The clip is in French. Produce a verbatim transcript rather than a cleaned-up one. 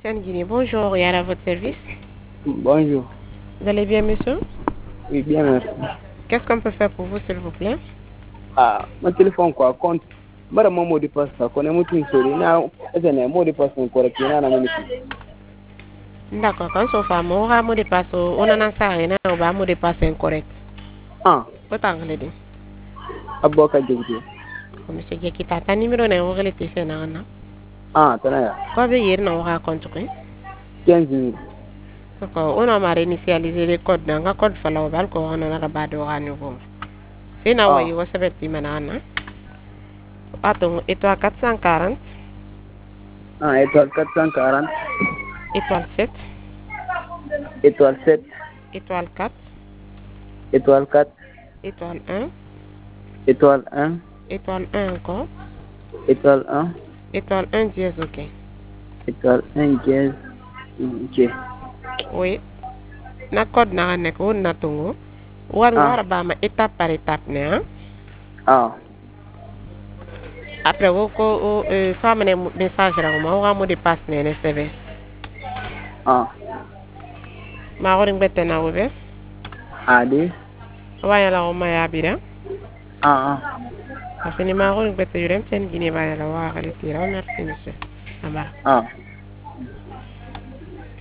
Sen Guinée, bonjour, Yara à votre service. Bonjour. Vous allez bien, monsieur? Oui, bien, merci. Qu'est-ce qu'on peut faire pour vous, s'il vous plaît? Ah, mon téléphone, quoi, compte. Mara mon mot de passe, ça, qu'on est mouton sur na, est-ce un mot de passe correct, na, na, na, D'accord, quand on fait un mot de passe, on a un saré, on va un mot de passe incorrect. Ah, Autant que le dit. aboka djibouti. Monsieur Jekita, ta numéro n'est pas relatif à Nana. Ah, tanaya. Quoi veut dire non à construire? quinze mille. D'accord, on a réinitialisé les codes dans un code falloval qu'on a rabattu à nouveau. C'est na Ah. wayi wa sabati manana. Attends, étoile quatre cent quarante. Ah, étoile quatre cent quarante. Étoile sept. Étoile sept. Étoile quatre. Étoile quatre. Étoile un. Étoile un. Étoile un encore. Étoile un. Étoile un dièse, ok. Étoile un dièse. Ok. Oui. Na code na nek won na tungu. War nga Ah. wara ba ma étape par étape ne hein. Ah. Après wo ko euh fa mané message ra ma wa mo de passe ne ne C V. Ah. Ma wori ngbe na wo be. Adi. Wa ya la o ma ya bira. Ah ah. Afini ma wori ngbe te yurem sen Guinée ba ya la wa xali tira merci monsieur. Amara. Ah.